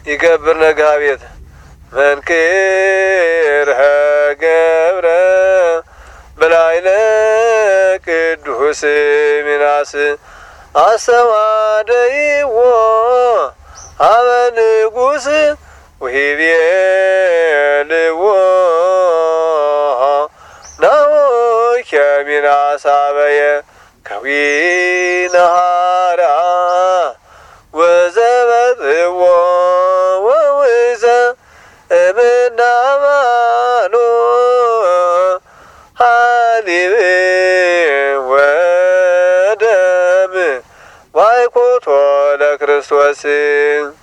ይገብር ነጋቤት መንክርህ ገብረ በላይለ ቅዱስ ሚናስ አሰዋደይዎ አበ ንጉሥ ወሂቤልዎ ናውከ ሚናስ አበየ ከዊነሃራ ወዘበጥዎ ወውዘ እምናማኑ ሀሊብ ወደም ዋይኮቶ ለክርስቶስ